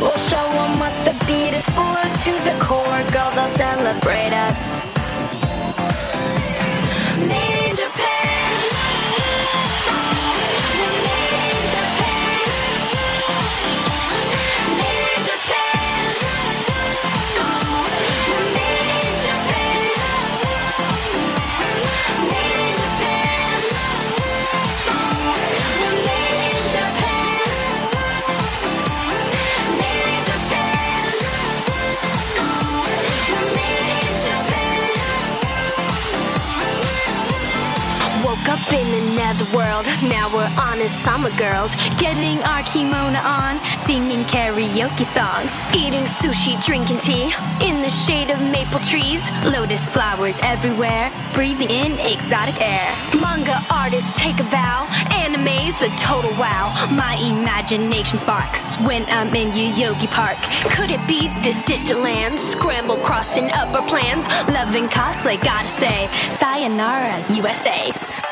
We'll show them what the beat is for. To the core, girl, they'll celebrate us. Made in Japan. We're made in Japan. Made in Japan. We're made in Japan. Made in Japan. We're made in Japan. Made in Japan. We're made in Japan. Woke up in another world, now we're honest summer girls. Getting our kimono on, singing karaoke songs. Eating sushi, drinking tea, in the shade of maple trees. Lotus flowers everywhere, breathing in exotic air. Manga artists take a bow, anime's a total wow. My imagination sparks when I'm in Yoyogi Park. Could it be this distant land? Scramble, crossing upper plans. Loving cosplay, gotta say, sayonara, USA.